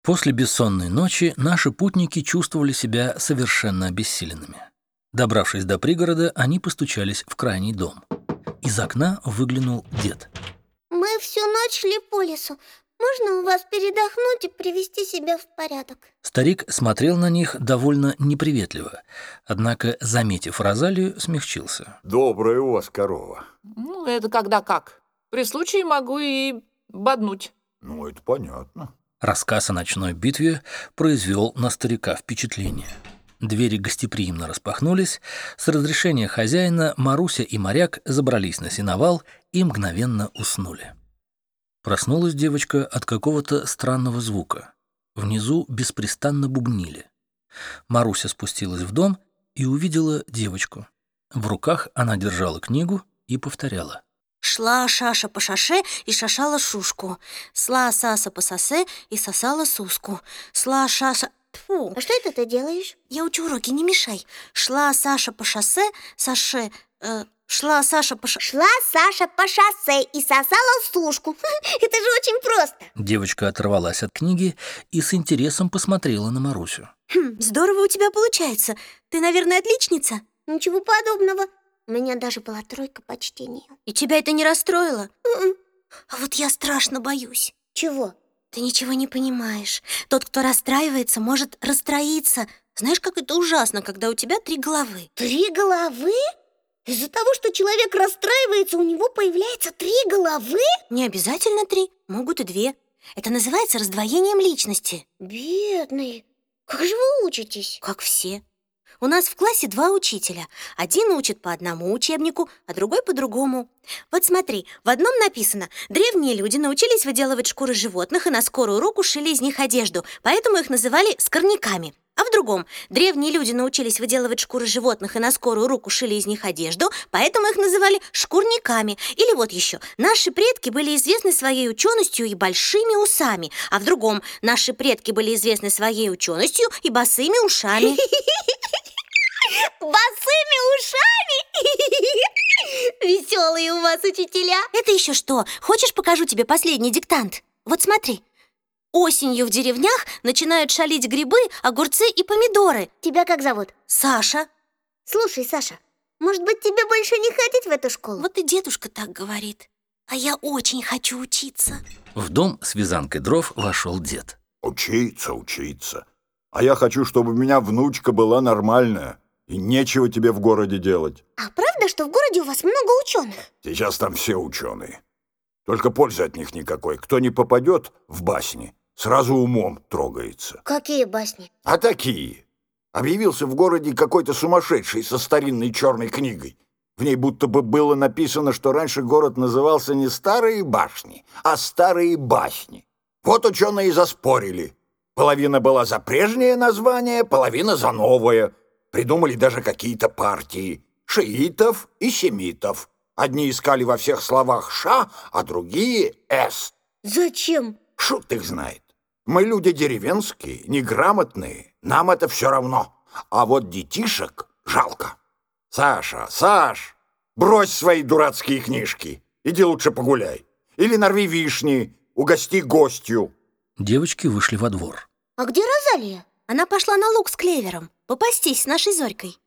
После бессонной ночи наши путники чувствовали себя совершенно обессиленными. Добравшись до пригорода, они постучались в крайний дом. Из окна выглянул дед. Мы всю ночь шли по лесу. Можно у вас передохнуть и привести себя в порядок? Старик смотрел на них довольно неприветливо, однако, заметив Розалию, смягчился. Добрая у вас корова. Это когда как. При случае могу и боднуть. Это понятно. Рассказ о ночной битве произвел на старика впечатление. Двери гостеприимно распахнулись. С разрешения хозяина Маруся и моряк забрались на сеновал и мгновенно уснули. Проснулась девочка от какого-то странного звука. Внизу беспрестанно бубнили. Маруся спустилась в дом и увидела девочку. В руках она держала книгу и повторяла. Шла Шаша по шаше и шашала шушку. Сла Саса по сосе и сосала суску. Сла Шаша... Тьфу. А что это ты делаешь? Я учу уроки, не мешай. Шла Саша по шоссе, Саше... Шла Саша по Шла Саша по шоссе и сосала сушку. Это же очень просто. Девочка оторвалась от книги и с интересом посмотрела на Марусю. Здорово у тебя получается. Ты, наверное, отличница? Ничего подобного. У меня даже была 3 по чтению. И тебя это не расстроило? А вот я страшно боюсь. Чего? Ты ничего не понимаешь. Тот, кто расстраивается, может расстроиться. Знаешь, как это ужасно, когда у тебя 3 головы. 3 головы? Из-за того, что человек расстраивается, у него появляется 3 головы? Не обязательно 3, могут и 2. Это называется раздвоением личности. Бедные. Как же вы учитесь? Как все. У нас в классе 2 учителя. Один учит по одному учебнику, а другой по другому. Вот смотри, в одном написано: древние люди научились выделывать шкуры животных и на скорую руку шили из них одежду, поэтому их называли скорняками. А в другом: древние люди научились выделывать шкуры животных и на скорую руку шили из них одежду, поэтому их называли шкурниками. Или вот еще: наши предки были известны своей ученостью и большими усами. А в другом: наши предки были известны своей ученостью и босыми ушами. Босыми ушами? Веселые у вас учителя. Это еще что? Хочешь, покажу тебе последний диктант? Вот смотри. Осенью в деревнях начинают шалить грибы, огурцы и помидоры. Тебя как зовут? Саша. Слушай, Саша, может быть, тебе больше не ходить в эту школу? Вот и дедушка так говорит. А я очень хочу учиться. В дом с вязанкой дров вошел дед. Учиться. А я хочу, чтобы у меня внучка была нормальная. И нечего тебе в городе делать. А правда, что в городе у вас много ученых? Сейчас там все ученые. Только пользы от них никакой. Кто не попадет в басни, сразу умом трогается. Какие басни? А такие. Объявился в городе какой-то сумасшедший со старинной черной книгой. В ней будто бы было написано, что раньше город назывался не Старые башни, а Старые басни. Вот ученые и заспорили. Половина была за прежнее название, половина за новое. Придумали даже какие-то партии шиитов и семитов. Одни искали во всех словах «ша», а другие «с». Зачем? Шут их знает. Мы люди деревенские, неграмотные, нам это все равно. А вот детишек жалко. Саш, брось свои дурацкие книжки. Иди лучше погуляй. Или нарви вишни, угости гостью. Девочки вышли во двор. А где Розалия? Она пошла на луг с клевером попастись с нашей Зорькой.